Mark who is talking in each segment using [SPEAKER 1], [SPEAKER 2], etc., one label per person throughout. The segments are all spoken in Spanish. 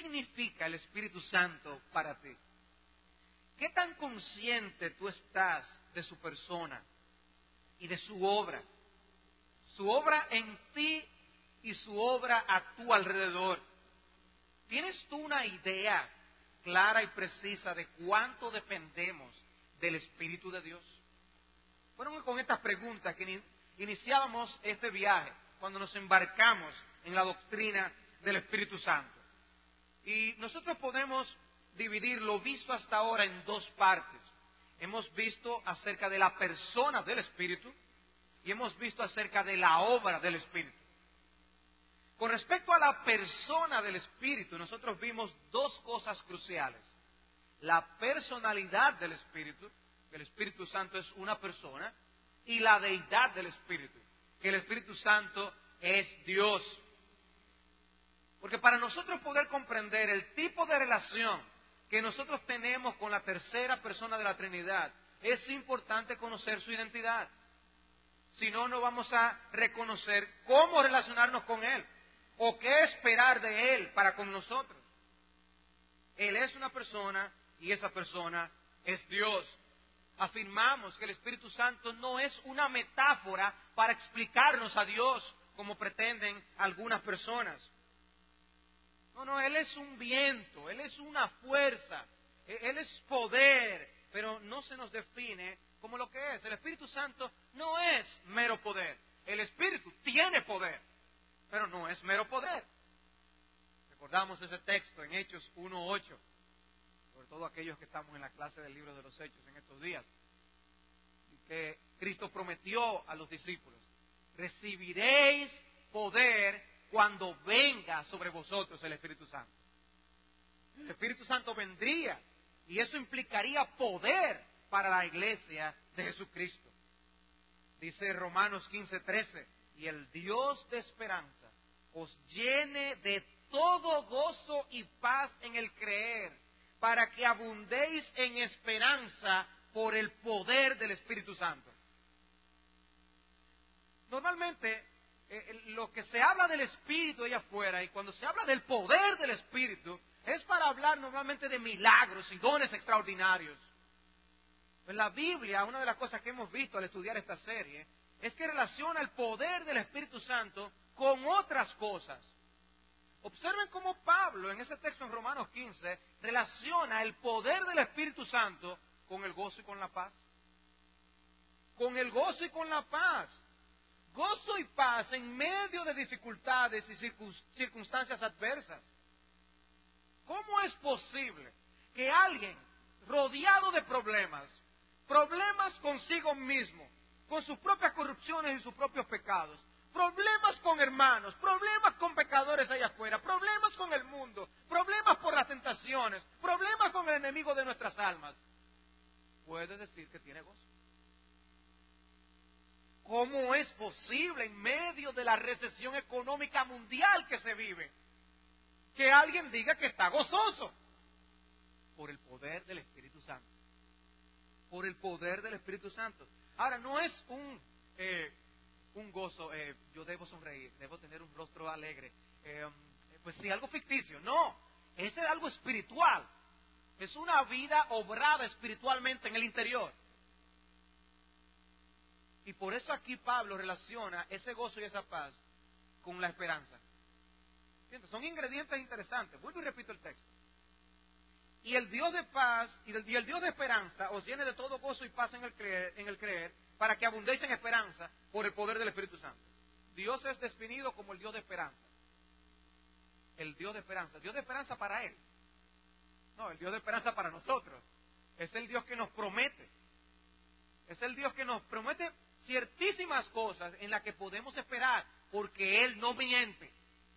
[SPEAKER 1] significa el Espíritu Santo para ti? ¿Qué tan consciente tú estás de su persona y de su obra? Su obra en ti y su obra a tu alrededor. ¿Tienes tú una idea clara y precisa de cuánto dependemos del Espíritu de Dios? Fueron con estas preguntas que iniciábamos este viaje, cuando nos embarcamos en la doctrina del Espíritu Santo. Y nosotros podemos dividir lo visto hasta ahora en dos partes. Hemos visto acerca de la persona del Espíritu y hemos visto acerca de la obra del Espíritu. Con respecto a la persona del Espíritu, nosotros vimos dos cosas cruciales. La personalidad del Espíritu, que el Espíritu Santo es una persona, y la deidad del Espíritu, que el Espíritu Santo es Dios. Porque para nosotros poder comprender el tipo de relación que nosotros tenemos con la tercera persona de la Trinidad, es importante conocer su identidad. Si no, no vamos a reconocer cómo relacionarnos con Él o qué esperar de Él para con nosotros. Él es una persona y esa persona es Dios. Afirmamos que el Espíritu Santo no es una metáfora para explicarnos a Dios como pretenden algunas personas. No, Él es un viento, Él es una fuerza, Él es poder, pero no se nos define como lo que es. El Espíritu Santo no es mero poder. El Espíritu tiene poder, pero no es mero poder. Recordamos ese texto en Hechos 1:8, sobre todo aquellos que estamos en la clase del libro de los Hechos en estos días, y que Cristo prometió a los discípulos: recibiréis poder cuando venga sobre vosotros el Espíritu Santo. El Espíritu Santo vendría y eso implicaría poder para la iglesia de Jesucristo. Dice Romanos 15:13, y el Dios de esperanza os llene de todo gozo y paz en el creer, para que abundéis en esperanza por el poder del Espíritu Santo. Normalmente, lo que se habla del Espíritu allá afuera, y cuando se habla del poder del Espíritu, es para hablar normalmente de milagros y dones extraordinarios. En la Biblia, una de las cosas que hemos visto al estudiar esta serie, es que relaciona el poder del Espíritu Santo con otras cosas. Observen cómo Pablo, en ese texto en Romanos 15, relaciona el poder del Espíritu Santo con el gozo y con la paz. Con el gozo y con la paz. Gozo y paz en medio de dificultades y circunstancias adversas. ¿Cómo es posible que alguien rodeado de problemas consigo mismo, con sus propias corrupciones y sus propios pecados, problemas con hermanos, problemas con pecadores allá afuera, problemas con el mundo, problemas por las tentaciones, problemas con el enemigo de nuestras almas, puede decir que tiene gozo? ¿Cómo es posible en medio de la recesión económica mundial que se vive que alguien diga que está gozoso? Por el poder del Espíritu Santo. Por el poder del Espíritu Santo. Ahora, no es un gozo, yo debo sonreír, debo tener un rostro alegre, pues sí, algo ficticio. No, es algo espiritual. Es una vida obrada espiritualmente en el interior. Y por eso aquí Pablo relaciona ese gozo y esa paz con la esperanza. ¿Entiendes? Son ingredientes interesantes. Vuelvo y repito el texto. Y el Dios de paz y el Dios de esperanza os llene de todo gozo y paz en el creer, para que abundéis en esperanza por el poder del Espíritu Santo. Dios es definido como el Dios de esperanza. El Dios de esperanza. Dios de esperanza para Él. No, el Dios de esperanza para nosotros. Es el Dios que nos promete. Es el Dios que nos promete ciertísimas cosas en las que podemos esperar, porque Él no miente.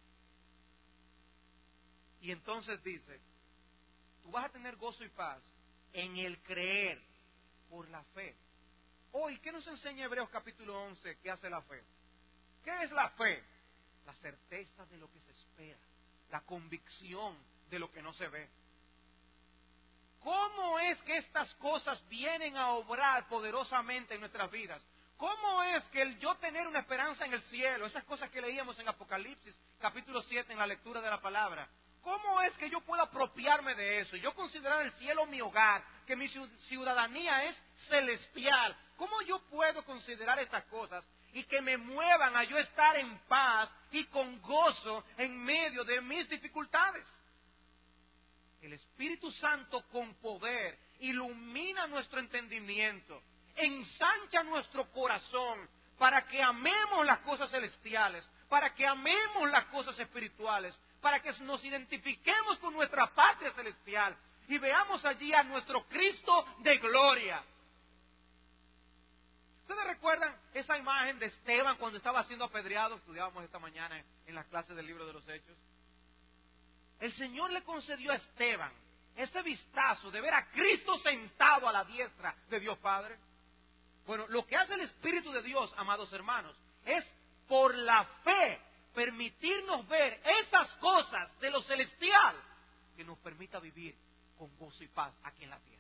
[SPEAKER 1] Y entonces dice, tú vas a tener gozo y paz en el creer por la fe. Hoy, ¿qué nos enseña Hebreos capítulo 11? ¿Qué hace la fe? ¿Qué es la fe? La certeza de lo que se espera, la convicción de lo que no se ve. ¿Cómo es que estas cosas vienen a obrar poderosamente en nuestras vidas? ¿Cómo es que el yo tener una esperanza en el cielo, esas cosas que leíamos en Apocalipsis capítulo 7 en la lectura de la palabra, ¿cómo es que yo puedo apropiarme de eso? Yo considerar el cielo mi hogar, que mi ciudadanía es celestial. ¿Cómo yo puedo considerar estas cosas y que me muevan a yo estar en paz y con gozo en medio de mis dificultades? El Espíritu Santo con poder ilumina nuestro entendimiento, ensancha nuestro corazón para que amemos las cosas celestiales, para que amemos las cosas espirituales, para que nos identifiquemos con nuestra patria celestial y veamos allí a nuestro Cristo de gloria. ¿Ustedes recuerdan esa imagen de Esteban cuando estaba siendo apedreado? Estudiábamos esta mañana en las clases del libro de los Hechos. El Señor le concedió a Esteban ese vistazo de ver a Cristo sentado a la diestra de Dios Padre. Bueno, lo que hace el Espíritu de Dios, amados hermanos, es por la fe permitirnos ver esas cosas de lo celestial que nos permita vivir con gozo y paz aquí en la tierra.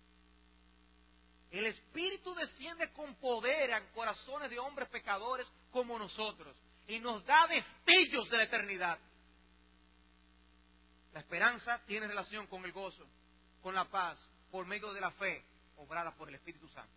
[SPEAKER 1] El Espíritu desciende con poder en corazones de hombres pecadores como nosotros y nos da destellos de la eternidad. La esperanza tiene relación con el gozo, con la paz, por medio de la fe, obrada por el Espíritu Santo.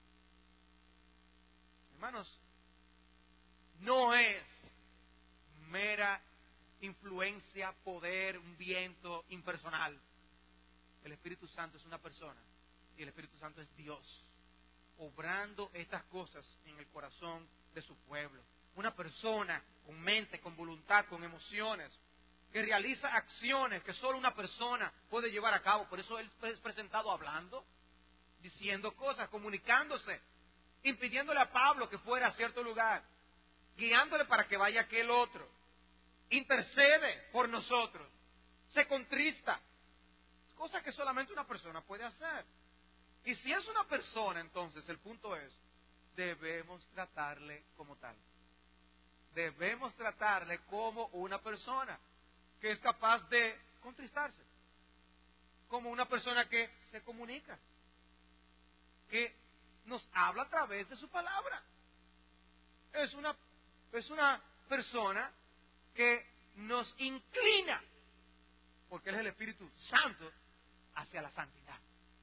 [SPEAKER 1] Hermanos, no es mera influencia, poder, un viento impersonal. El Espíritu Santo es una persona y el Espíritu Santo es Dios, obrando estas cosas en el corazón de su pueblo. Una persona con mente, con voluntad, con emociones, que realiza acciones que solo una persona puede llevar a cabo. Por eso él es presentado hablando, diciendo cosas, comunicándose, impidiéndole a Pablo que fuera a cierto lugar, guiándole para que vaya a aquel otro, intercede por nosotros, se contrista, cosa que solamente una persona puede hacer. Y si es una persona, entonces el punto es, debemos tratarle como tal. Debemos tratarle como una persona que es capaz de contristarse, como una persona que se comunica, que nos habla a través de su palabra. Es una persona que nos inclina, porque Él es el Espíritu Santo, hacia la santidad.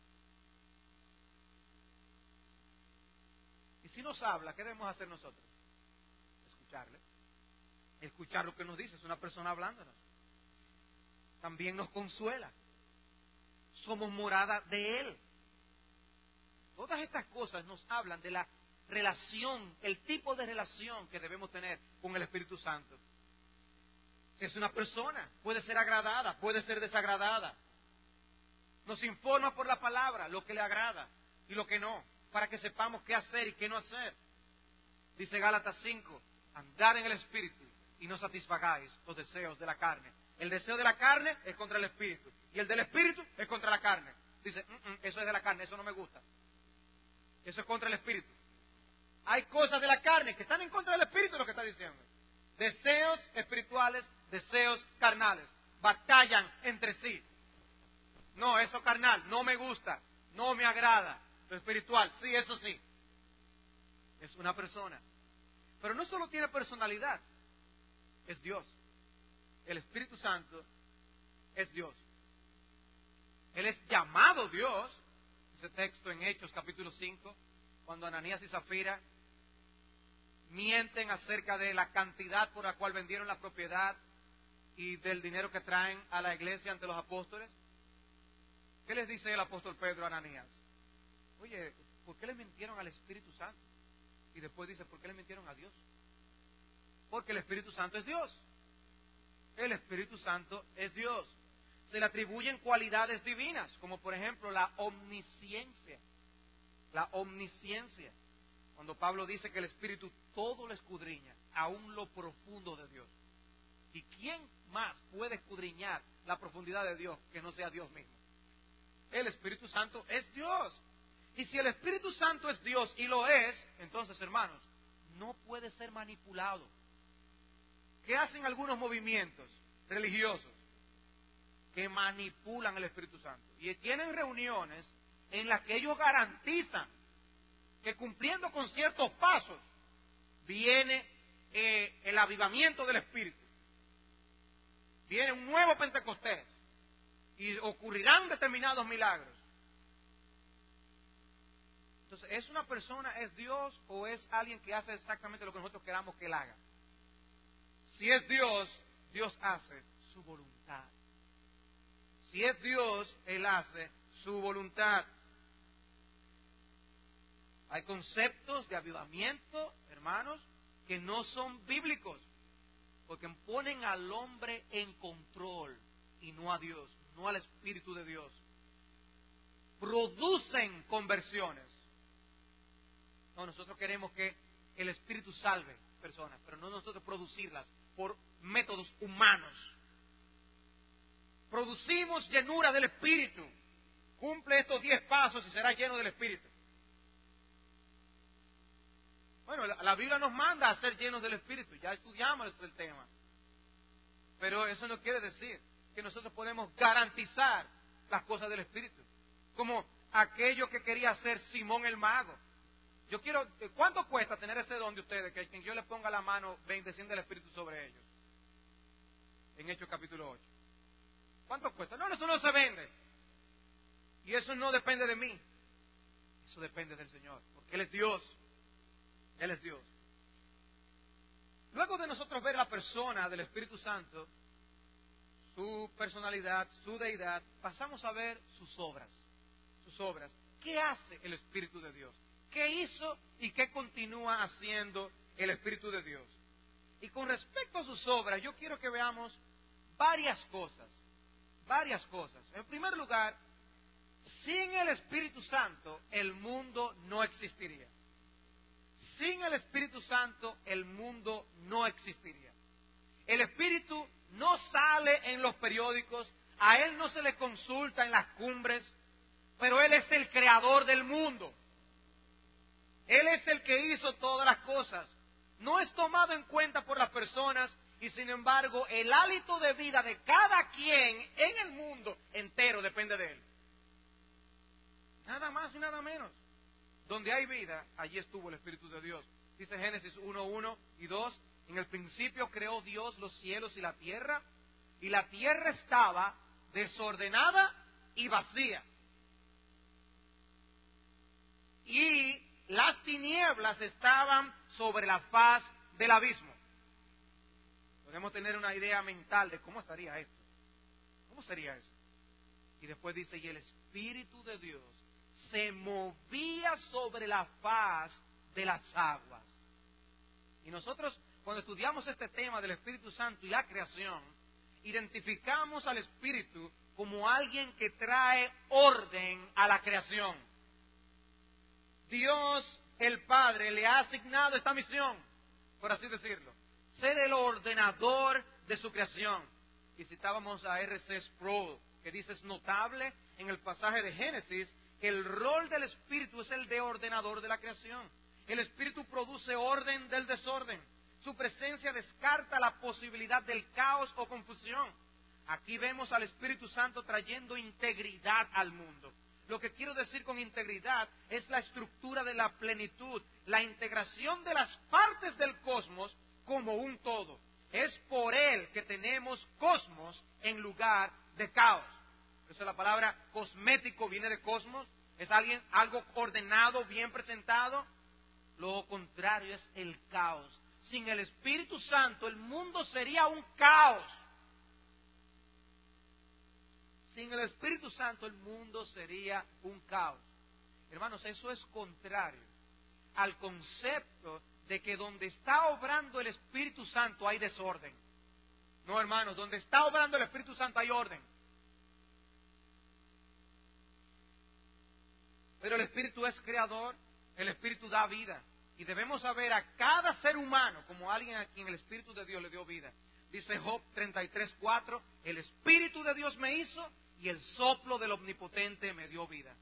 [SPEAKER 1] Y si nos habla, ¿qué debemos hacer nosotros? Escucharle. Escuchar lo que nos dice, es una persona hablándonos. También nos consuela. Somos morada de Él. Todas estas cosas nos hablan de la relación, el tipo de relación que debemos tener con el Espíritu Santo. Es una persona, puede ser agradada, puede ser desagradada. Nos informa por la palabra lo que le agrada y lo que no, para que sepamos qué hacer y qué no hacer. Dice Gálatas 5, andad en el Espíritu y no satisfagáis los deseos de la carne. El deseo de la carne es contra el Espíritu y el del Espíritu es contra la carne. Dice, eso es de la carne, eso no me gusta. Eso es contra el Espíritu. Hay cosas de la carne que están en contra del Espíritu, lo que está diciendo. Deseos espirituales, deseos carnales, batallan entre sí. No, eso carnal, no me gusta, no me agrada. Lo espiritual, sí, eso sí. Es una persona. Pero no solo tiene personalidad, es Dios. El Espíritu Santo es Dios. Él es llamado Dios. Ese texto en Hechos capítulo 5, cuando Ananías y Zafira mienten acerca de la cantidad por la cual vendieron la propiedad y del dinero que traen a la iglesia ante los apóstoles. ¿Qué les dice el apóstol Pedro a Ananías? Oye, ¿por qué le mintieron al Espíritu Santo? Y después dice, ¿por qué le mintieron a Dios? Porque el Espíritu Santo es Dios. El Espíritu Santo es Dios. Se le atribuyen cualidades divinas, como por ejemplo la omnisciencia. La omnisciencia. Cuando Pablo dice que el Espíritu todo lo escudriña, aún lo profundo de Dios. ¿Y quién más puede escudriñar la profundidad de Dios que no sea Dios mismo? El Espíritu Santo es Dios. Y si el Espíritu Santo es Dios y lo es, entonces, hermanos, no puede ser manipulado. ¿Qué hacen algunos movimientos religiosos? Que manipulan el Espíritu Santo. Y tienen reuniones en las que ellos garantizan que cumpliendo con ciertos pasos viene el avivamiento del Espíritu. Viene un nuevo Pentecostés y ocurrirán determinados milagros. Entonces, ¿es una persona, es Dios o es alguien que hace exactamente lo que nosotros queramos que Él haga? Si es Dios, Dios hace su voluntad. Si es Dios, Él hace su voluntad. Hay conceptos de avivamiento, hermanos, que no son bíblicos, porque ponen al hombre en control y no a Dios, no al Espíritu de Dios. Producen conversiones. No, nosotros queremos que el Espíritu salve personas, pero no nosotros producirlas por métodos humanos. Producimos llenura del Espíritu. Cumple estos 10 pasos y será lleno del Espíritu. Bueno, la Biblia nos manda a ser llenos del Espíritu. Ya estudiamos el tema. Pero eso no quiere decir que nosotros podemos garantizar las cosas del Espíritu. Como aquello que quería hacer Simón el mago. Yo quiero, ¿cuánto cuesta tener ese don de ustedes? Que quien yo le ponga la mano, desciende el Espíritu sobre ellos. En Hechos capítulo 8. ¿Cuánto cuesta? No, eso no se vende. Y eso no depende de mí. Eso depende del Señor. Porque Él es Dios. Él es Dios. Luego de nosotros ver la persona del Espíritu Santo, su personalidad, su deidad, pasamos a ver sus obras. Sus obras. ¿Qué hace el Espíritu de Dios? ¿Qué hizo y qué continúa haciendo el Espíritu de Dios? Y con respecto a sus obras, yo quiero que veamos varias cosas. Varias cosas. En primer lugar, sin el Espíritu Santo, el mundo no existiría. Sin el Espíritu Santo, el mundo no existiría. El Espíritu no sale en los periódicos, a Él no se le consulta en las cumbres, pero Él es el creador del mundo. Él es el que hizo todas las cosas. No es tomado en cuenta por las personas y sin embargo el hálito de vida de cada quien en el mundo entero depende de Él. Nada más y nada menos. Donde hay vida, allí estuvo el Espíritu de Dios. Dice Génesis 1:1 y 2, en el principio creó Dios los cielos y la tierra estaba desordenada y vacía. Y las tinieblas estaban sobre la faz del abismo. Podemos tener una idea mental de cómo estaría esto. ¿Cómo sería eso? Y después dice, y el Espíritu de Dios se movía sobre la faz de las aguas. Y nosotros, cuando estudiamos este tema del Espíritu Santo y la creación, identificamos al Espíritu como alguien que trae orden a la creación. Dios, el Padre, le ha asignado esta misión, por así decirlo, ser el ordenador de su creación. Y citábamos a R.C. Sproul, que dice, es notable en el pasaje de Génesis, que el rol del Espíritu es el de ordenador de la creación. El Espíritu produce orden del desorden. Su presencia descarta la posibilidad del caos o confusión. Aquí vemos al Espíritu Santo trayendo integridad al mundo. Lo que quiero decir con integridad es la estructura de la plenitud, la integración de las partes del cosmos como un todo. Es por Él que tenemos cosmos en lugar de caos. Por eso la palabra cosmético viene de cosmos, es algo ordenado, bien presentado. Lo contrario es el caos. Sin el Espíritu Santo el mundo sería un caos. Sin el Espíritu Santo el mundo sería un caos. Hermanos, eso es contrario al concepto de que donde está obrando el Espíritu Santo hay desorden. No, hermanos, donde está obrando el Espíritu Santo hay orden. Pero el Espíritu es creador, el Espíritu da vida. Y debemos saber a cada ser humano como alguien a quien el Espíritu de Dios le dio vida. Dice Job 33:4, el Espíritu de Dios me hizo y el soplo del Omnipotente me dio vida.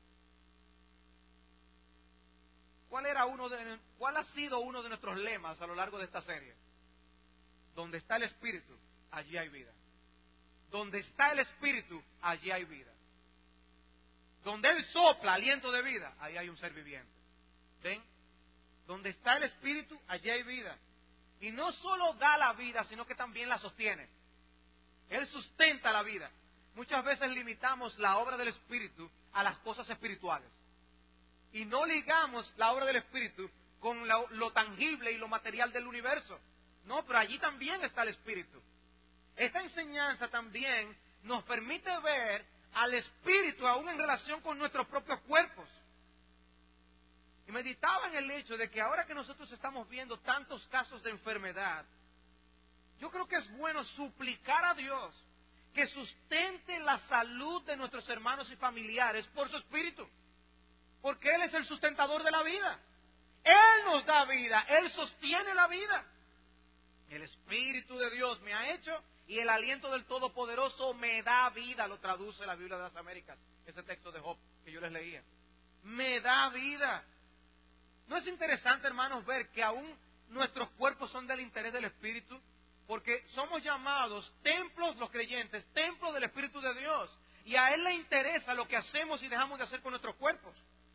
[SPEAKER 1] ¿Cuál ha sido uno de nuestros lemas a lo largo de esta serie? Donde está el Espíritu, allí hay vida. Donde está el Espíritu, allí hay vida. Donde Él sopla aliento de vida, ahí hay un ser viviente. ¿Ven? Donde está el Espíritu, allí hay vida. Y no solo da la vida, sino que también la sostiene. Él sustenta la vida. Muchas veces limitamos la obra del Espíritu a las cosas espirituales. Y no ligamos la obra del Espíritu con lo tangible y lo material del universo. No, pero allí también está el Espíritu. Esta enseñanza también nos permite ver al Espíritu aún en relación con nuestros propios cuerpos. Y meditaba en el hecho de que ahora que nosotros estamos viendo tantos casos de enfermedad, yo creo que es bueno suplicar a Dios que sustente la salud de nuestros hermanos y familiares por su Espíritu. Porque Él es el sustentador de la vida. Él nos da vida, Él sostiene la vida. El Espíritu de Dios me ha hecho y el aliento del Todopoderoso me da vida, lo traduce la Biblia de las Américas, ese texto de Job que yo les leía. Me da vida. ¿No es interesante, hermanos, ver que aún nuestros cuerpos son del interés del Espíritu? Porque somos llamados templos, los creyentes, templos del Espíritu de Dios. Y a Él le interesa lo que hacemos y dejamos de hacer con nuestros cuerpos.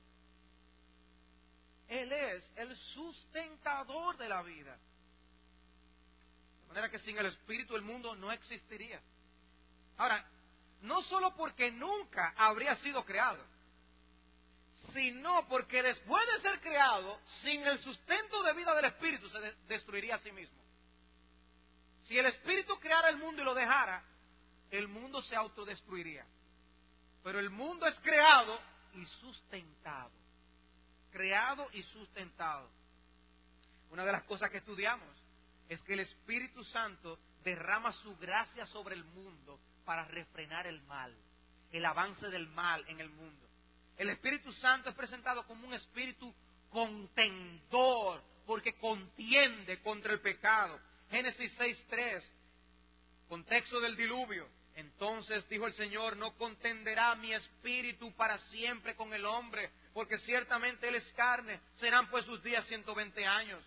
[SPEAKER 1] Él es el sustentador de la vida. De manera que sin el Espíritu el mundo no existiría. Ahora, no solo porque nunca habría sido creado, sino porque después de ser creado, sin el sustento de vida del Espíritu se destruiría a sí mismo. Si el Espíritu creara el mundo y lo dejara, el mundo se autodestruiría. Pero el mundo es creado y sustentado. Creado y sustentado. Una de las cosas que estudiamos es que el Espíritu Santo derrama su gracia sobre el mundo para refrenar el mal, el avance del mal en el mundo. El Espíritu Santo es presentado como un espíritu contendor, porque contiende contra el pecado. Génesis 6:3, contexto del diluvio. Entonces dijo el Señor, no contenderá mi espíritu para siempre con el hombre, porque ciertamente él es carne, serán pues sus días 120 años.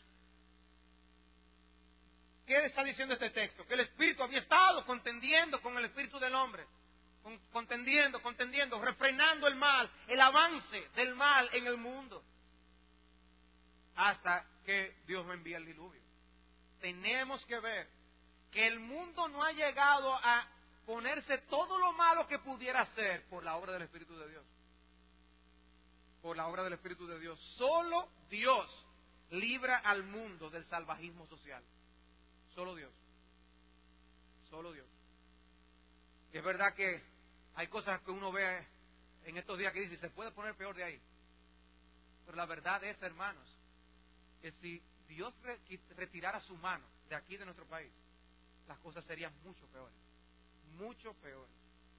[SPEAKER 1] ¿Qué está diciendo este texto? Que el espíritu había estado contendiendo con el espíritu del hombre, contendiendo, refrenando el mal, el avance del mal en el mundo, hasta que Dios no envía el diluvio. Tenemos que ver que el mundo no ha llegado a ponerse todo lo malo que pudiera hacer por la obra del Espíritu de Dios. Por la obra del Espíritu de Dios. Solo Dios libra al mundo del salvajismo social. Solo Dios. Solo Dios. Y es verdad que hay cosas que uno ve en estos días que dice, se puede poner peor de ahí. Pero la verdad es, hermanos, que si Dios retirara su mano de aquí, de nuestro país, las cosas serían mucho peores. Mucho peores.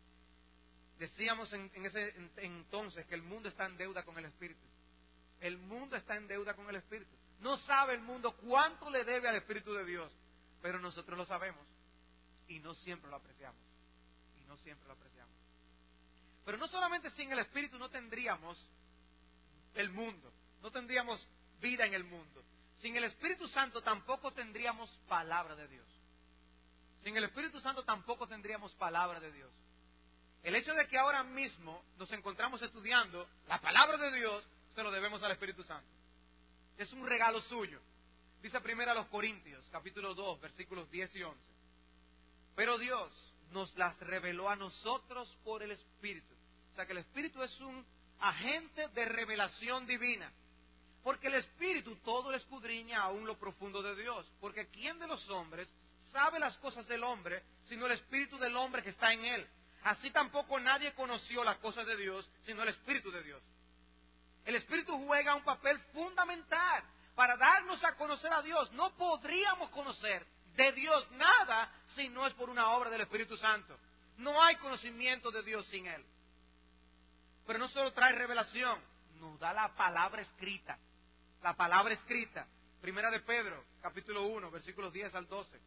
[SPEAKER 1] Decíamos en ese entonces que el mundo está en deuda con el Espíritu. El mundo está en deuda con el Espíritu. No sabe el mundo cuánto le debe al Espíritu de Dios, pero nosotros lo sabemos y no siempre lo apreciamos. Y no siempre lo apreciamos. Pero no solamente sin el Espíritu no tendríamos el mundo, no tendríamos vida en el mundo. Sin el Espíritu Santo tampoco tendríamos palabra de Dios. Sin el Espíritu Santo tampoco tendríamos palabra de Dios. El hecho de que ahora mismo nos encontramos estudiando la palabra de Dios, se lo debemos al Espíritu Santo. Es un regalo suyo. Dice primero a los Corintios, capítulo 2, versículos 10 y 11. Pero Dios nos las reveló a nosotros por el Espíritu. O sea que el Espíritu es un agente de revelación divina. Porque el Espíritu todo lo escudriña aún lo profundo de Dios. Porque ¿quién de los hombres sabe las cosas del hombre, sino el Espíritu del hombre que está en él? Así tampoco nadie conoció las cosas de Dios, sino el Espíritu de Dios. El Espíritu juega un papel fundamental para darnos a conocer a Dios. No podríamos conocer de Dios nada si no es por una obra del Espíritu Santo. No hay conocimiento de Dios sin Él. Pero no solo trae revelación, nos da la palabra escrita. La palabra escrita. Primera de Pedro, capítulo 1, versículos 10 al 12.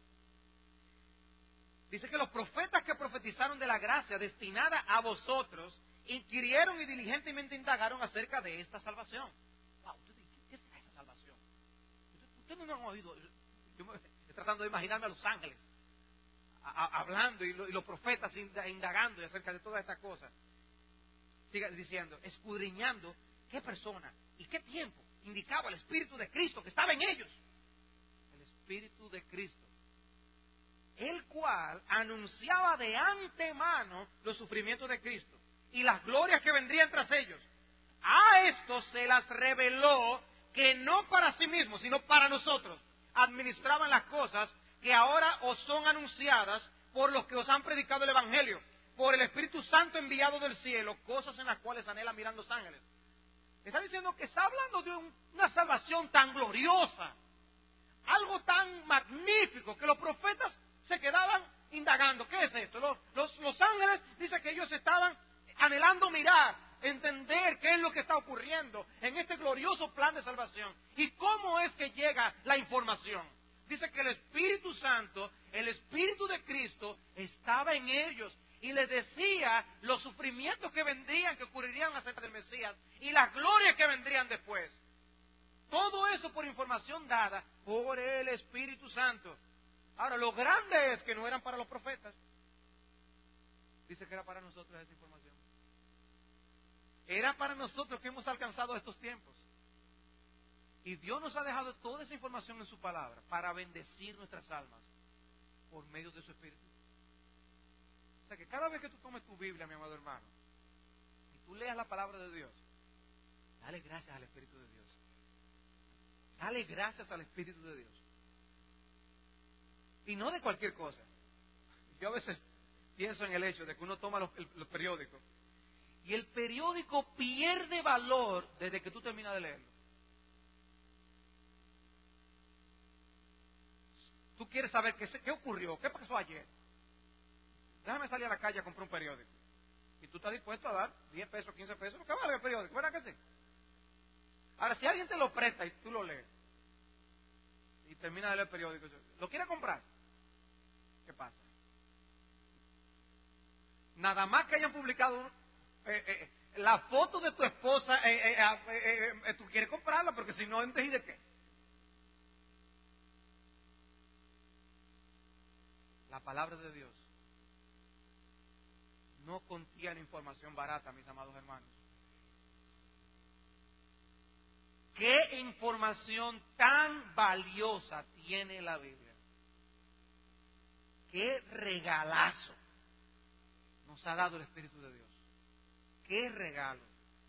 [SPEAKER 1] Dice que los profetas que profetizaron de la gracia destinada a vosotros inquirieron y diligentemente indagaron acerca de esta salvación. Wow, ¿qué será esa salvación? Ustedes no han oído. Yo me estoy tratando de imaginarme a los ángeles hablando y los profetas indagando acerca de todas estas cosas. Siga diciendo, escudriñando qué persona y qué tiempo indicaba el Espíritu de Cristo que estaba en ellos. El Espíritu de Cristo. el cual anunciaba de antemano los sufrimientos de Cristo y las glorias que vendrían tras ellos. A estos se las reveló que no para sí mismos, sino para nosotros, administraban las cosas que ahora os son anunciadas por los que os han predicado el Evangelio, por el Espíritu Santo enviado del cielo, cosas en las cuales anhelan mirar los ángeles. Está diciendo que está hablando de una salvación tan gloriosa, algo tan magnífico, que los profetas se quedaban indagando. ¿Qué es esto? Los ángeles dicen que ellos estaban anhelando mirar, entender qué es lo que está ocurriendo en este glorioso plan de salvación. ¿Y cómo es que llega la información? Dice que el Espíritu Santo, el Espíritu de Cristo, estaba en ellos y les decía los sufrimientos que vendrían, que ocurrirían acerca del Mesías y las glorias que vendrían después. Todo eso por información dada por el Espíritu Santo. Ahora, lo grande es que no eran para los profetas. Dice que era para nosotros esa información. Era para nosotros que hemos alcanzado estos tiempos. Y Dios nos ha dejado toda esa información en su palabra para bendecir nuestras almas por medio de su Espíritu. O sea que cada vez que tú tomes tu Biblia, mi amado hermano, y tú leas la palabra de Dios, dale gracias al Espíritu de Dios. Dale gracias al Espíritu de Dios. Y no de cualquier cosa. Yo a veces pienso en el hecho de que uno toma los periódicos y el periódico pierde valor desde que tú terminas de leerlo. Tú quieres saber qué ocurrió, qué pasó ayer. Déjame salir a la calle a comprar un periódico. Y tú estás dispuesto a dar 10 pesos, 15 pesos, lo que vale el periódico, ¿verdad que sí? Ahora, si alguien te lo presta y tú lo lees, y termina de leer el periódico, ¿lo quieres comprar? ¿Qué pasa? Nada más que hayan publicado la foto de tu esposa, tú quieres comprarla, porque si no, ¿entonces de qué? La palabra de Dios no contiene información barata, mis amados hermanos. ¿Qué información tan valiosa tiene la Biblia? ¿Qué regalazo nos ha dado el Espíritu de Dios? ¡Qué regalo!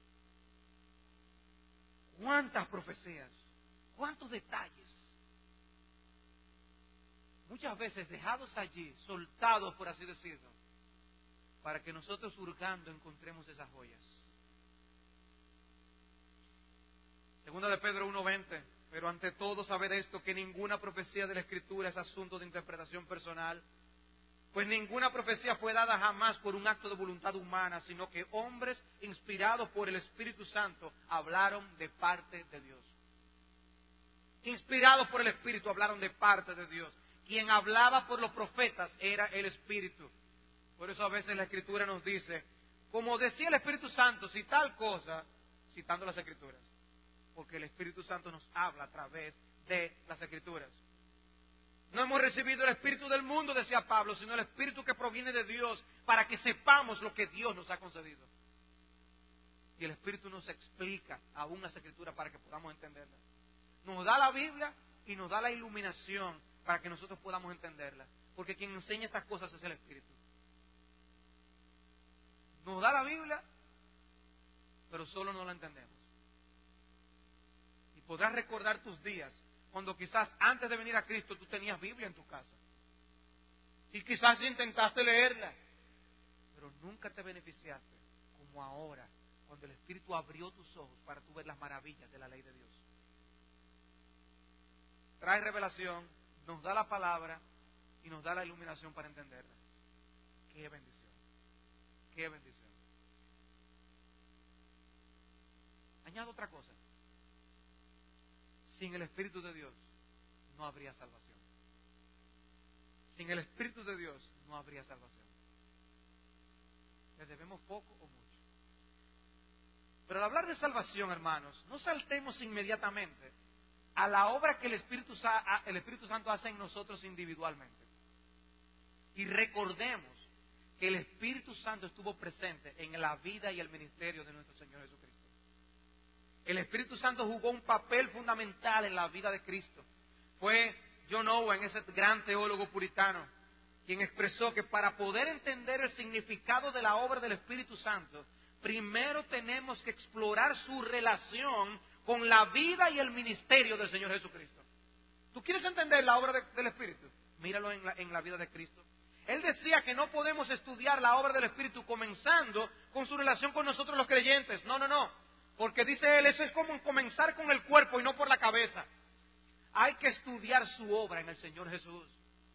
[SPEAKER 1] ¿Cuántas profecías? ¿Cuántos detalles? Muchas veces dejados allí, soltados por así decirlo, para que nosotros hurgando encontremos esas joyas. Segunda de Pedro 1:20, pero ante todo sabed esto, que ninguna profecía de la Escritura es asunto de interpretación personal, pues ninguna profecía fue dada jamás por un acto de voluntad humana, sino que hombres inspirados por el Espíritu Santo hablaron de parte de Dios. Inspirados por el Espíritu hablaron de parte de Dios. Quien hablaba por los profetas era el Espíritu. Por eso a veces la Escritura nos dice, como decía el Espíritu Santo, si tal cosa, citando las Escrituras. Porque el Espíritu Santo nos habla a través de las Escrituras. No hemos recibido el Espíritu del mundo, decía Pablo, sino el Espíritu que proviene de Dios, para que sepamos lo que Dios nos ha concedido. Y el Espíritu nos explica aún las Escrituras para que podamos entenderlas. Nos da la Biblia y nos da la iluminación para que nosotros podamos entenderla. Porque quien enseña estas cosas es el Espíritu. Nos da la Biblia, pero solo no la entendemos. Y podrás recordar tus días cuando quizás antes de venir a Cristo tú tenías Biblia en tu casa. Y quizás intentaste leerla, pero nunca te beneficiaste como ahora, cuando el Espíritu abrió tus ojos para tú ver las maravillas de la ley de Dios. Trae revelación, nos da la palabra y nos da la iluminación para entenderla. ¡Qué bendición! ¡Qué bendición! Añado otra cosa. Sin el Espíritu de Dios no habría salvación. Sin el Espíritu de Dios no habría salvación. ¿Le debemos poco o mucho? Pero al hablar de salvación, hermanos, no saltemos inmediatamente a la obra que el Espíritu Santo hace en nosotros individualmente. Y recordemos que el Espíritu Santo estuvo presente en la vida y el ministerio de nuestro Señor Jesucristo. El Espíritu Santo jugó un papel fundamental en la vida de Cristo. Fue John Owen, ese gran teólogo puritano, quien expresó que para poder entender el significado de la obra del Espíritu Santo, primero tenemos que explorar su relación con la vida y el ministerio del Señor Jesucristo. ¿Tú quieres entender la obra del Espíritu? Míralo en la vida de Cristo. Él decía que no podemos estudiar la obra del Espíritu comenzando con su relación con nosotros los creyentes. No. Porque dice él, eso es como comenzar con el cuerpo y no por la cabeza. Hay que estudiar su obra en el Señor Jesús.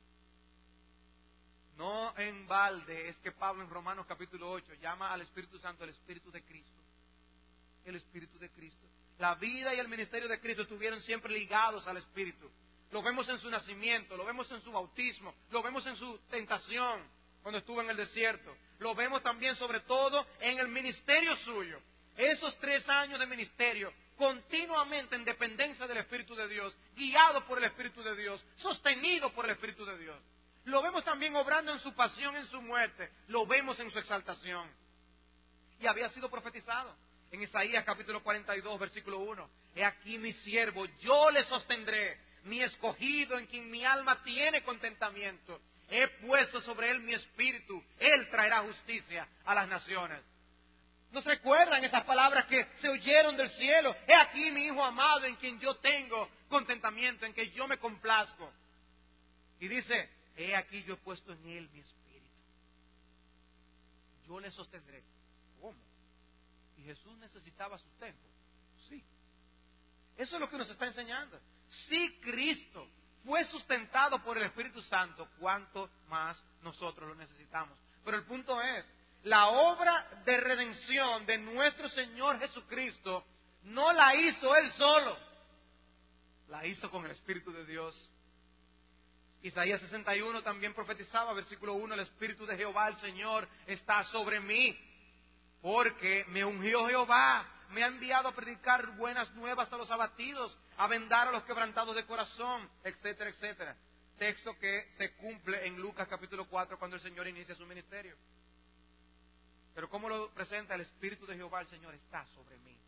[SPEAKER 1] No en balde es que Pablo en Romanos capítulo 8 llama al Espíritu Santo el Espíritu de Cristo. El Espíritu de Cristo. La vida y el ministerio de Cristo estuvieron siempre ligados al Espíritu. Lo vemos en su nacimiento, lo vemos en su bautismo, lo vemos en su tentación cuando estuvo en el desierto. Lo vemos también sobre todo en el ministerio suyo. Esos 3 años de ministerio, continuamente en dependencia del Espíritu de Dios, guiado por el Espíritu de Dios, sostenido por el Espíritu de Dios. Lo vemos también obrando en su pasión, en su muerte. Lo vemos en su exaltación. Y había sido profetizado en Isaías capítulo 42, versículo 1. He aquí mi siervo, yo le sostendré, mi escogido en quien mi alma tiene contentamiento. He puesto sobre él mi espíritu, él traerá justicia a las naciones. ¿No se recuerdan esas palabras que se oyeron del cielo? He aquí mi hijo amado en quien yo tengo contentamiento, en que yo me complazco. Y dice, he aquí yo he puesto en él mi espíritu. Yo le sostendré. ¿Cómo? ¿Y Jesús necesitaba sustento? Sí. Eso es lo que nos está enseñando. Si Cristo fue sustentado por el Espíritu Santo, ¿cuánto más nosotros lo necesitamos? Pero el punto es, la obra de redención de nuestro Señor Jesucristo no la hizo Él solo, la hizo con el Espíritu de Dios. Isaías 61 también profetizaba, versículo 1, el Espíritu de Jehová, el Señor, está sobre mí, porque me ungió Jehová, me ha enviado a predicar buenas nuevas a los abatidos, a vendar a los quebrantados de corazón, etcétera, etcétera. Texto que se cumple en Lucas capítulo 4 cuando el Señor inicia su ministerio. Pero ¿cómo lo presenta? El Espíritu de Jehová, el Señor, está sobre mí.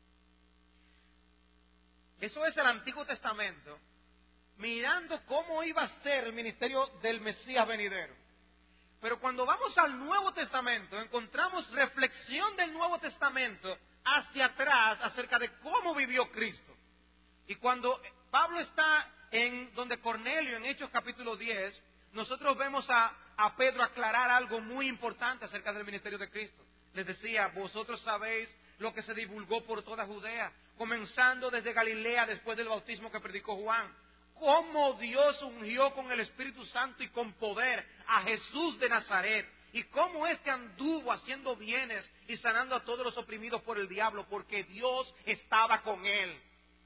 [SPEAKER 1] Eso es el Antiguo Testamento, mirando cómo iba a ser el ministerio del Mesías venidero. Pero cuando vamos al Nuevo Testamento, encontramos reflexión del Nuevo Testamento hacia atrás acerca de cómo vivió Cristo. Y cuando Pablo está en donde Cornelio, en Hechos capítulo 10, nosotros vemos a Pedro aclarar algo muy importante acerca del ministerio de Cristo. Les decía, vosotros sabéis lo que se divulgó por toda Judea, comenzando desde Galilea después del bautismo que predicó Juan. Cómo Dios ungió con el Espíritu Santo y con poder a Jesús de Nazaret. Y cómo éste anduvo haciendo bienes y sanando a todos los oprimidos por el diablo, porque Dios estaba con él.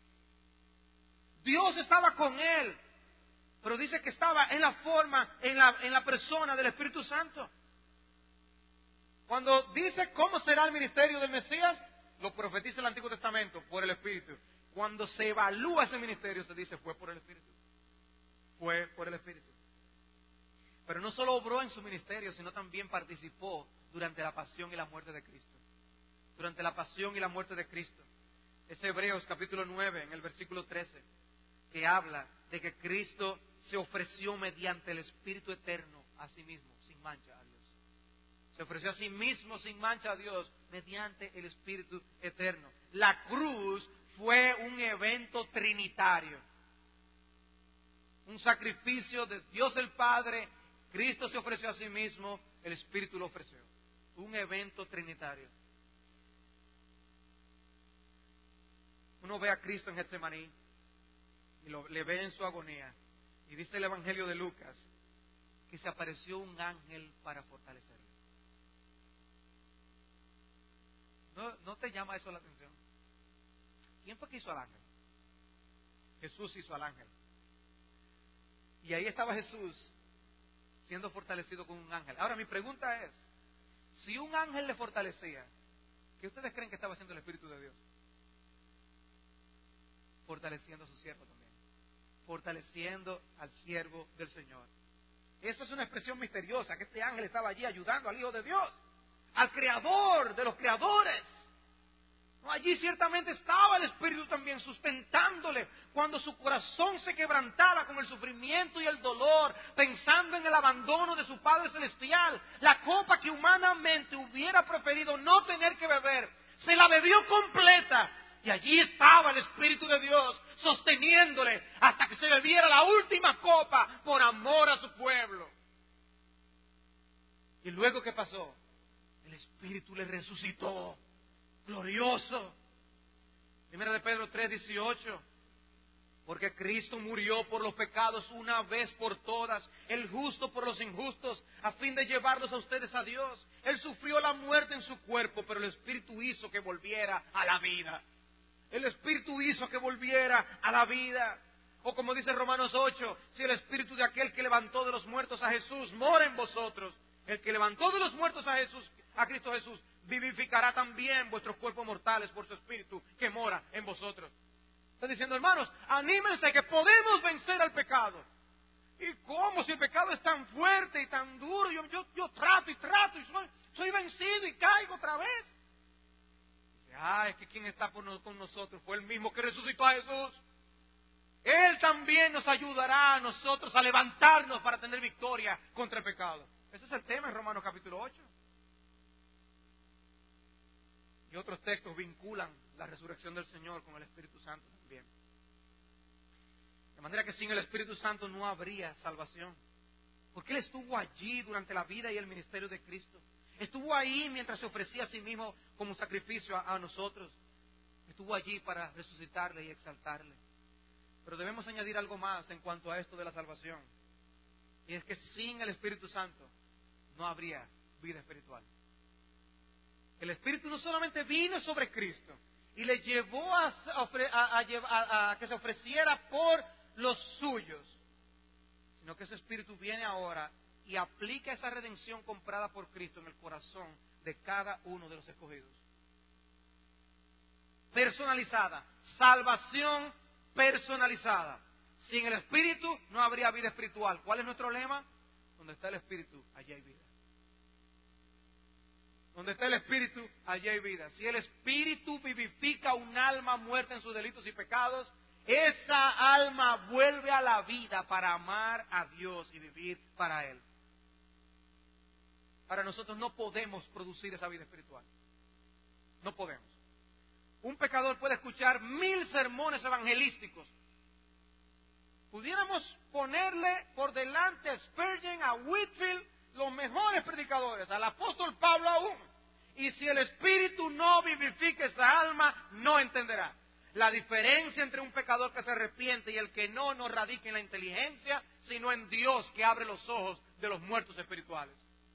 [SPEAKER 1] Dios estaba con él. Pero dice que estaba en la forma, en la persona del Espíritu Santo. Cuando dice cómo será el ministerio del Mesías, lo profetiza el Antiguo Testamento por el Espíritu. Cuando se evalúa ese ministerio, se dice fue por el Espíritu. Fue por el Espíritu. Pero no solo obró en su ministerio, sino también participó durante la pasión y la muerte de Cristo. Durante la pasión y la muerte de Cristo. Es Hebreos capítulo 9, en el versículo 13, que habla de que Cristo se ofreció mediante el Espíritu eterno a sí mismo, sin mancha a Dios. Se ofreció a sí mismo sin mancha a Dios mediante el Espíritu eterno. La cruz fue un evento trinitario. Un sacrificio de Dios el Padre. Cristo se ofreció a sí mismo, el Espíritu lo ofreció. Un evento trinitario. Uno ve a Cristo en Getsemaní y le ve en su agonía. Y dice el Evangelio de Lucas que se apareció un ángel para fortalecerlo. ¿No te llama eso la atención? ¿Quién fue que hizo al ángel? Jesús hizo al ángel. Y ahí estaba Jesús siendo fortalecido con un ángel. Ahora mi pregunta es, si un ángel le fortalecía, ¿qué ustedes creen que estaba haciendo el Espíritu de Dios? Fortaleciendo a su siervo también. Fortaleciendo al siervo del Señor. Eso es una expresión misteriosa, que este ángel estaba allí ayudando al Hijo de Dios, al Creador de los creadores. No, allí ciertamente estaba el Espíritu también sustentándole cuando su corazón se quebrantaba con el sufrimiento y el dolor, pensando en el abandono de su Padre Celestial. La copa que humanamente hubiera preferido no tener que beber, se la bebió completa. Y allí estaba el Espíritu de Dios sosteniéndole hasta que se bebiera la última copa por amor a su pueblo. ¿Y luego qué pasó? El Espíritu le resucitó. Glorioso. Primera de Pedro 3:18. Porque Cristo murió por los pecados una vez por todas, el justo por los injustos, a fin de llevarlos a ustedes a Dios. Él sufrió la muerte en su cuerpo, pero el Espíritu hizo que volviera a la vida. El Espíritu hizo que volviera a la vida. O como dice Romanos 8, si el Espíritu de aquel que levantó de los muertos a Jesús mora en vosotros, el que levantó de los muertos a Jesús, a Cristo Jesús, vivificará también vuestros cuerpos mortales por su Espíritu que mora en vosotros. Está diciendo, hermanos, anímense que podemos vencer al pecado. ¿Y cómo? Si el pecado es tan fuerte y tan duro, yo trato y soy vencido y caigo otra vez. Dice, es que quien está con nosotros fue el mismo que resucitó a Jesús. Él también nos ayudará a nosotros a levantarnos para tener victoria contra el pecado. Ese es el tema en Romanos capítulo 8. Y otros textos vinculan la resurrección del Señor con el Espíritu Santo también. De manera que sin el Espíritu Santo no habría salvación. Porque Él estuvo allí durante la vida y el ministerio de Cristo. Estuvo ahí mientras se ofrecía a sí mismo como sacrificio a nosotros. Estuvo allí para resucitarle y exaltarle. Pero debemos añadir algo más en cuanto a esto de la salvación. Y es que sin el Espíritu Santo no habría vida espiritual. El Espíritu no solamente vino sobre Cristo y le llevó a que se ofreciera por los suyos, sino que ese Espíritu viene ahora y aplica esa redención comprada por Cristo en el corazón de cada uno de los escogidos. Personalizada, salvación personalizada. Sin el Espíritu no habría vida espiritual. ¿Cuál es nuestro lema? Donde está el Espíritu, allí hay vida. Donde está el Espíritu, allí hay vida. Si el Espíritu vivifica un alma muerta en sus delitos y pecados, esa alma vuelve a la vida para amar a Dios y vivir para Él. Para nosotros no podemos producir esa vida espiritual. No podemos. Un pecador puede escuchar 1000 sermones evangelísticos. Pudiéramos ponerle por delante a Spurgeon, a Whitefield, los mejores predicadores, al apóstol Pablo aún. Y si el Espíritu no vivifica esa alma, no entenderá. La diferencia entre un pecador que se arrepiente y el que no radica en la inteligencia, sino en Dios que abre los ojos de los muertos espirituales.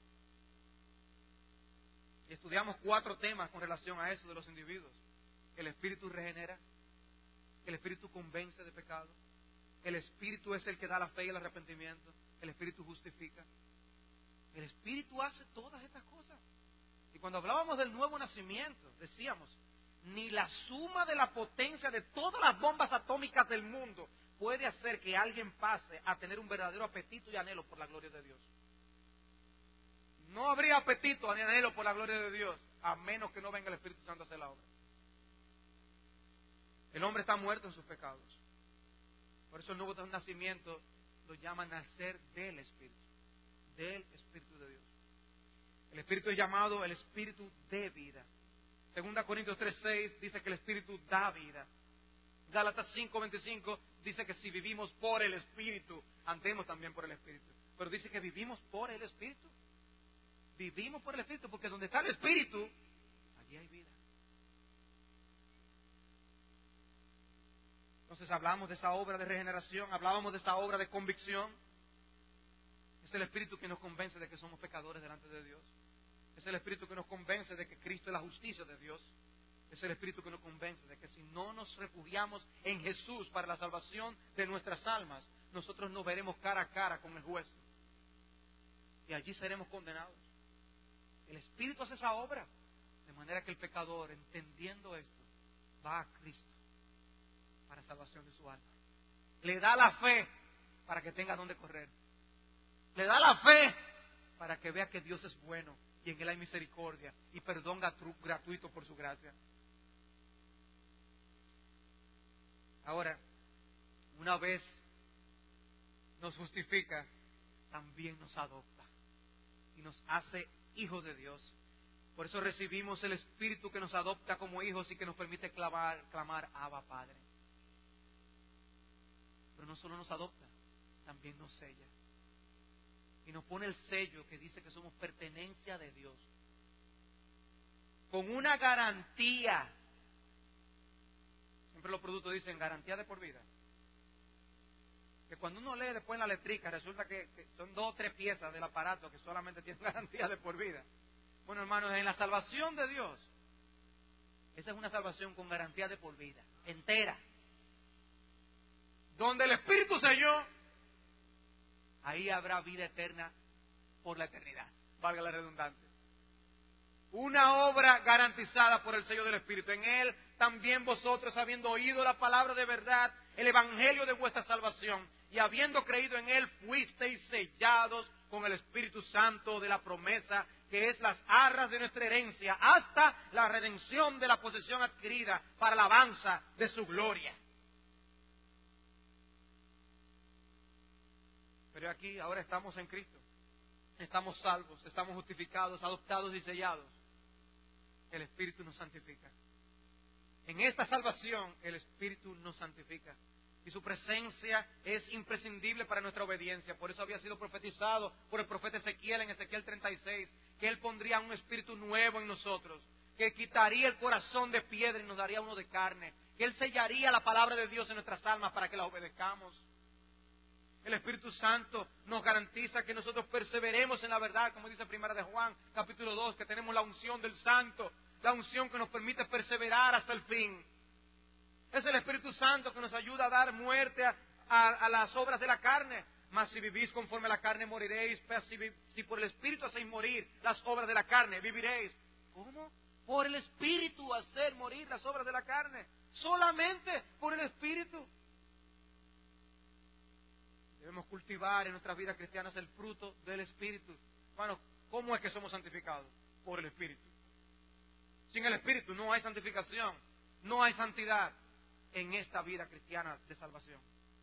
[SPEAKER 1] Y estudiamos 4 temas con relación a eso de los individuos. El Espíritu regenera, el Espíritu convence de pecado, el Espíritu es el que da la fe y el arrepentimiento, el Espíritu justifica. El Espíritu hace todas estas cosas. Y cuando hablábamos del nuevo nacimiento, decíamos, ni la suma de la potencia de todas las bombas atómicas del mundo puede hacer que alguien pase a tener un verdadero apetito y anhelo por la gloria de Dios. No habría apetito ni anhelo por la gloria de Dios, a menos que no venga el Espíritu Santo a hacer la obra. El hombre está muerto en sus pecados. Por eso el nuevo nacimiento lo llama nacer del Espíritu de Dios. El Espíritu es llamado el Espíritu de vida. 2 Corintios 3:6 dice que el Espíritu da vida. Gálatas 5:25 dice que si vivimos por el Espíritu, andemos también por el Espíritu. Pero dice que vivimos por el Espíritu. Vivimos por el Espíritu, porque donde está el Espíritu, allí hay vida. Entonces hablamos de esa obra de regeneración, hablábamos de esa obra de convicción. Es el Espíritu que nos convence de que somos pecadores delante de Dios. Es el Espíritu que nos convence de que Cristo es la justicia de Dios. Es el Espíritu que nos convence de que si no nos refugiamos en Jesús para la salvación de nuestras almas, nosotros nos veremos cara a cara con el juez. Y allí seremos condenados. El Espíritu hace esa obra, de manera que el pecador, entendiendo esto, va a Cristo para salvación de su alma. Le da la fe para que tenga donde correr. Le da la fe para que vea que Dios es bueno y en Él hay misericordia y perdón gratuito por su gracia. Ahora, una vez nos justifica, también nos adopta y nos hace hijos de Dios. Por eso recibimos el Espíritu que nos adopta como hijos y que nos permite clamar Abba, Padre. Pero no solo nos adopta, también nos sella. Y nos pone el sello que dice que somos pertenencia de Dios. Con una garantía. Siempre los productos dicen garantía de por vida. Que cuando uno lee después en la letrica, resulta que son 2 o 3 piezas del aparato que solamente tienen garantía de por vida. Bueno, hermanos, en la salvación de Dios, esa es una salvación con garantía de por vida, entera. Donde el Espíritu selló, ahí habrá vida eterna por la eternidad, valga la redundancia. Una obra garantizada por el sello del Espíritu. En Él también vosotros, habiendo oído la palabra de verdad, el evangelio de vuestra salvación, y habiendo creído en Él, fuisteis sellados con el Espíritu Santo de la promesa, que es las arras de nuestra herencia, hasta la redención de la posesión adquirida para la alabanza de su gloria. Pero aquí, ahora estamos en Cristo. Estamos salvos, estamos justificados, adoptados y sellados. El Espíritu nos santifica. En esta salvación, el Espíritu nos santifica. Y su presencia es imprescindible para nuestra obediencia. Por eso había sido profetizado por el profeta Ezequiel en Ezequiel 36, que Él pondría un espíritu nuevo en nosotros, que quitaría el corazón de piedra y nos daría uno de carne, que Él sellaría la palabra de Dios en nuestras almas para que la obedezcamos. El Espíritu Santo nos garantiza que nosotros perseveremos en la verdad, como dice Primera de Juan, capítulo 2, que tenemos la unción del Santo, la unción que nos permite perseverar hasta el fin. Es el Espíritu Santo que nos ayuda a dar muerte a las obras de la carne. Mas si vivís conforme a la carne, moriréis. Pero si por el Espíritu hacéis morir las obras de la carne, viviréis. ¿Cómo? Por el Espíritu hacer morir las obras de la carne. Solamente por el Espíritu. Debemos cultivar en nuestras vidas cristianas el fruto del Espíritu. Bueno, ¿cómo es que somos santificados? Por el Espíritu. Sin el Espíritu no hay santificación, no hay santidad en esta vida cristiana de salvación.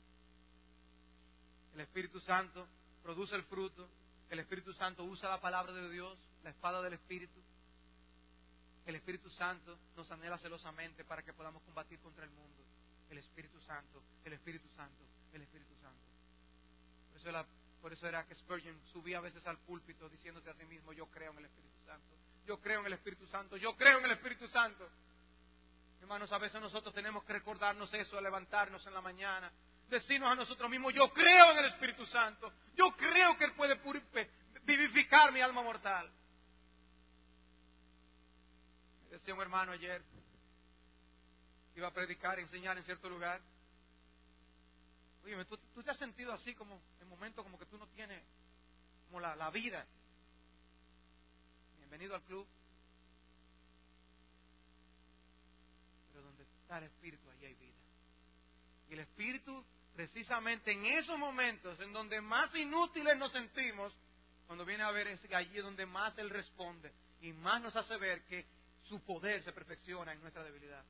[SPEAKER 1] El Espíritu Santo produce el fruto. El Espíritu Santo usa la palabra de Dios, la espada del Espíritu. El Espíritu Santo nos anhela celosamente para que podamos combatir contra el mundo. El Espíritu Santo, el Espíritu Santo, el Espíritu Santo. Por eso era que Spurgeon subía a veces al púlpito diciéndose a sí mismo: yo creo en el Espíritu Santo, yo creo en el Espíritu Santo, yo creo en el Espíritu Santo. Hermanos, a veces nosotros tenemos que recordarnos eso al levantarnos en la mañana, decirnos a nosotros mismos: yo creo en el Espíritu Santo, yo creo que Él puede vivificar mi alma mortal. Me decía un hermano ayer, iba a predicar y enseñar en cierto lugar: oye, ¿tú te has sentido así como en momentos como que tú no tienes como la vida? Bienvenido al club. Pero donde está el Espíritu, allí hay vida. Y el Espíritu, precisamente en esos momentos en donde más inútiles nos sentimos, cuando viene a ver, es allí donde más Él responde y más nos hace ver que su poder se perfecciona en nuestra debilidad.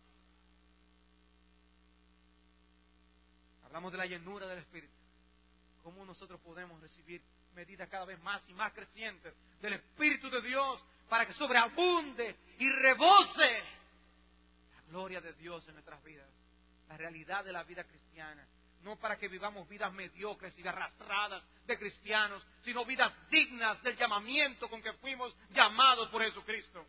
[SPEAKER 1] Hablamos de la llenura del Espíritu. ¿Cómo nosotros podemos recibir medidas cada vez más y más crecientes del Espíritu de Dios para que sobreabunde y rebose la gloria de Dios en nuestras vidas? La realidad de la vida cristiana. No para que vivamos vidas mediocres y arrastradas de cristianos, sino vidas dignas del llamamiento con que fuimos llamados por Jesucristo.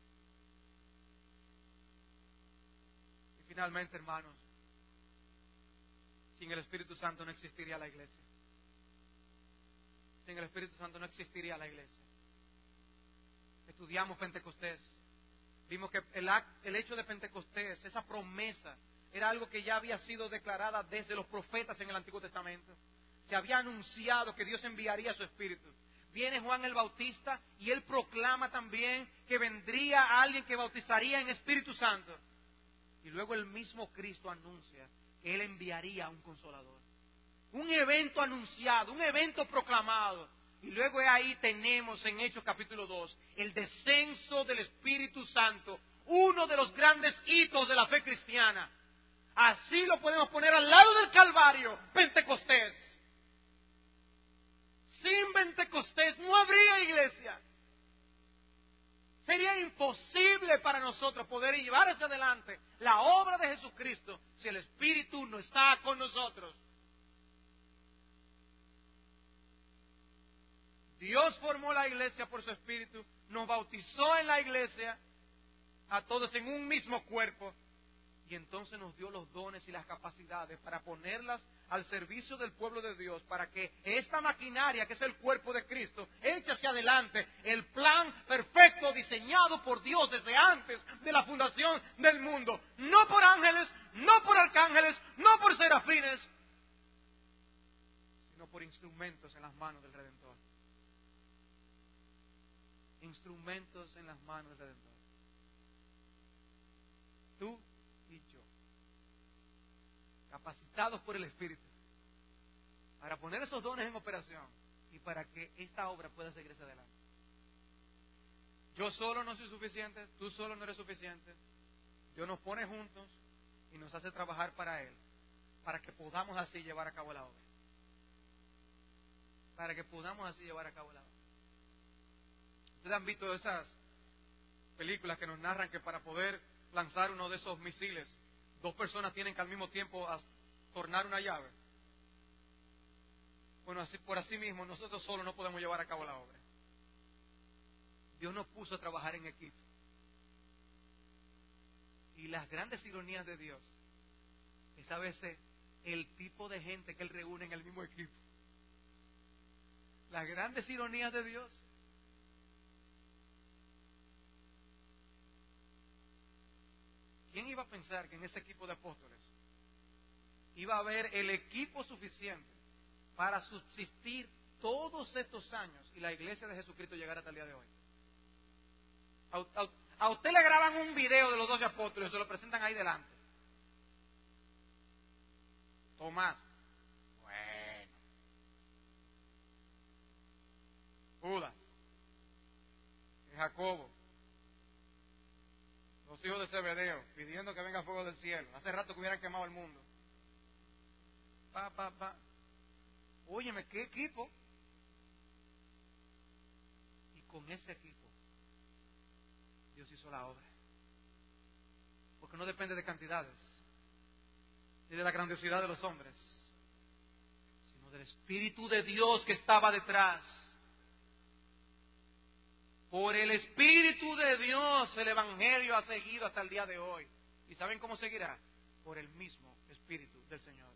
[SPEAKER 1] Y finalmente, hermanos, sin el Espíritu Santo no existiría la iglesia. Sin el Espíritu Santo no existiría la iglesia. Estudiamos Pentecostés. Vimos que el hecho de Pentecostés, esa promesa, era algo que ya había sido declarada desde los profetas en el Antiguo Testamento. Se había anunciado que Dios enviaría su Espíritu. Viene Juan el Bautista y él proclama también que vendría alguien que bautizaría en Espíritu Santo. Y luego el mismo Cristo anuncia que Él enviaría a un Consolador. Un evento anunciado, un evento proclamado. Y luego ahí tenemos en Hechos capítulo 2 el descenso del Espíritu Santo, uno de los grandes hitos de la fe cristiana. Así lo podemos poner al lado del Calvario, Pentecostés. Sin Pentecostés no habría iglesia. Sería imposible para nosotros poder llevar hacia adelante la obra de Jesucristo si el Espíritu no está con nosotros. Dios formó la iglesia por su Espíritu, nos bautizó en la iglesia, a todos en un mismo cuerpo, y entonces nos dio los dones y las capacidades para ponerlas al servicio del pueblo de Dios, para que esta maquinaria, que es el cuerpo de Cristo, eche hacia adelante el plan perfecto diseñado por Dios desde antes de la fundación del mundo. No por ángeles, no por arcángeles, no por serafines, sino por instrumentos en las manos del Redentor. Instrumentos en las manos del Redentor. Tú y yo, capacitados por el Espíritu, para poner esos dones en operación y para que esta obra pueda seguirse adelante. Yo solo no soy suficiente, tú solo no eres suficiente. Dios nos pone juntos y nos hace trabajar para Él, para que podamos así llevar a cabo la obra. Para que podamos así llevar a cabo la obra. Ustedes han visto esas películas que nos narran que para poder lanzar uno de esos misiles, dos personas tienen que al mismo tiempo tornar una llave. Bueno, así, por así mismo, nosotros solos no podemos llevar a cabo la obra. Dios nos puso a trabajar en equipo. Y las grandes ironías de Dios es a veces el tipo de gente que Él reúne en el mismo equipo. Las grandes ironías de Dios. ¿Quién iba a pensar que en ese equipo de apóstoles iba a haber el equipo suficiente para subsistir todos estos años y la iglesia de Jesucristo llegara hasta el día de hoy? A usted le graban un video de los 12 apóstoles y se lo presentan ahí delante. Tomás, bueno. Judas, Jacobo, los hijos de Zebedeo, pidiendo que venga fuego del cielo. Hace rato que hubieran quemado el mundo. Óyeme, ¿qué equipo? Y con ese equipo Dios hizo la obra. Porque no depende de cantidades, ni de la grandiosidad de los hombres, sino del Espíritu de Dios que estaba detrás. Por el Espíritu de Dios el Evangelio ha seguido hasta el día de hoy. ¿Y saben cómo seguirá? Por el mismo Espíritu del Señor.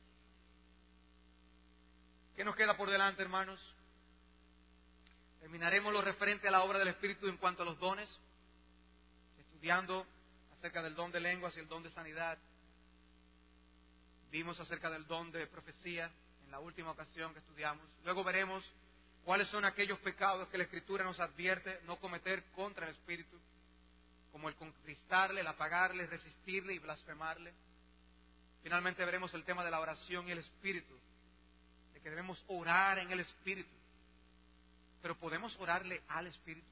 [SPEAKER 1] ¿Qué nos queda por delante, hermanos? Terminaremos lo referente a la obra del Espíritu en cuanto a los dones, estudiando acerca del don de lenguas y el don de sanidad. Vimos acerca del don de profecía en la última ocasión que estudiamos. Luego veremos cuáles son aquellos pecados que la Escritura nos advierte no cometer contra el Espíritu, como el contristarle, el apagarle, resistirle y blasfemarle. Finalmente veremos el tema de la oración y el Espíritu, de que debemos orar en el Espíritu. Pero ¿podemos orarle al Espíritu?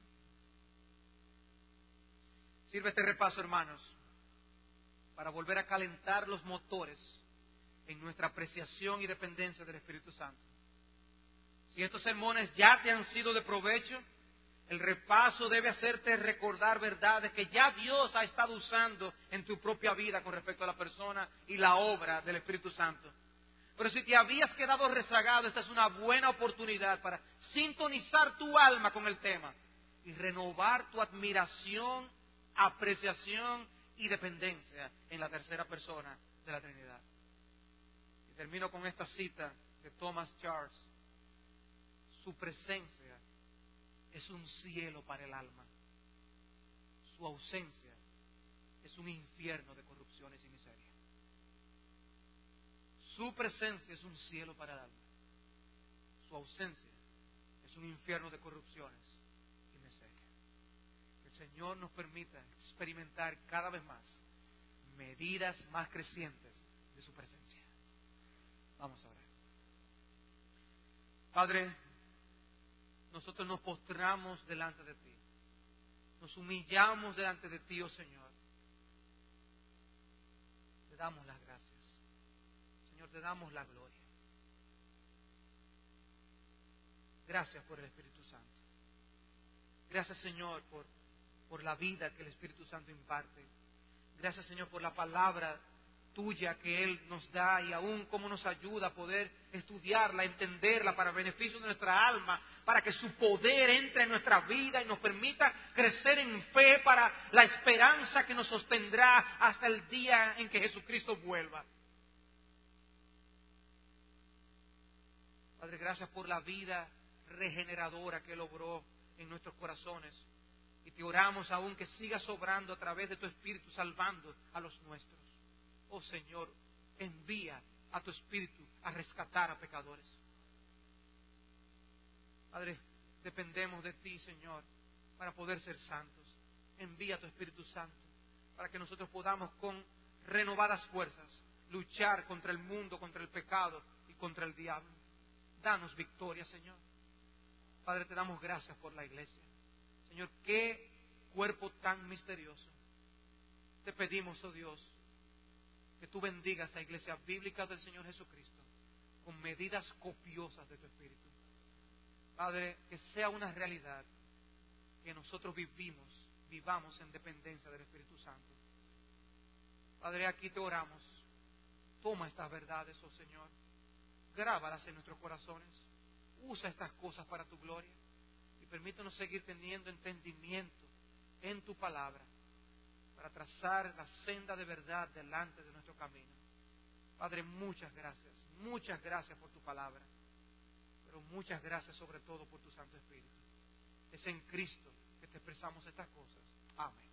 [SPEAKER 1] Sirve este repaso, hermanos, para volver a calentar los motores en nuestra apreciación y dependencia del Espíritu Santo. Si estos sermones ya te han sido de provecho, el repaso debe hacerte recordar verdades que ya Dios ha estado usando en tu propia vida con respecto a la persona y la obra del Espíritu Santo. Pero si te habías quedado rezagado, esta es una buena oportunidad para sintonizar tu alma con el tema y renovar tu admiración, apreciación y dependencia en la tercera persona de la Trinidad. Y termino con esta cita de Thomas Charles. Su presencia es un cielo para el alma. Su ausencia es un infierno de corrupciones y miseria. Su presencia es un cielo para el alma. Su ausencia es un infierno de corrupciones y miseria. Que el Señor nos permita experimentar cada vez más medidas más crecientes de su presencia. Vamos a orar. Padre, nosotros nos postramos delante de ti. Nos humillamos delante de ti, oh Señor. damos las gracias. Señor, te damos la gloria. Gracias por el Espíritu Santo. Gracias, Señor, por la vida que el Espíritu Santo imparte. Gracias, Señor, por la palabra tuya que Él nos da y aún cómo nos ayuda a poder estudiarla, entenderla para beneficio de nuestra alma, para que su poder entre en nuestra vida y nos permita crecer en fe para la esperanza que nos sostendrá hasta el día en que Jesucristo vuelva. Padre, gracias por la vida regeneradora que Él obró en nuestros corazones. Y te oramos aún que siga sobrando a través de tu Espíritu, salvando a los nuestros. Oh Señor, envía a tu Espíritu a rescatar a pecadores. Padre, dependemos de ti, Señor, para poder ser santos. Envía a tu Espíritu Santo para que nosotros podamos con renovadas fuerzas luchar contra el mundo, contra el pecado y contra el diablo. Danos victoria, Señor. Padre, te damos gracias por la iglesia. Señor, qué cuerpo tan misterioso. Te pedimos, oh Dios, que tú bendigas a la iglesia bíblica del Señor Jesucristo con medidas copiosas de tu Espíritu. Padre, que sea una realidad que nosotros vivamos en dependencia del Espíritu Santo. Padre, aquí te oramos. Toma estas verdades, oh Señor. Grábalas en nuestros corazones. Usa estas cosas para tu gloria. Y permítanos seguir teniendo entendimiento en tu palabra para trazar la senda de verdad delante de nuestro camino. Padre, muchas gracias por tu palabra, pero muchas gracias sobre todo por tu Santo Espíritu. Es en Cristo que te expresamos estas cosas. Amén.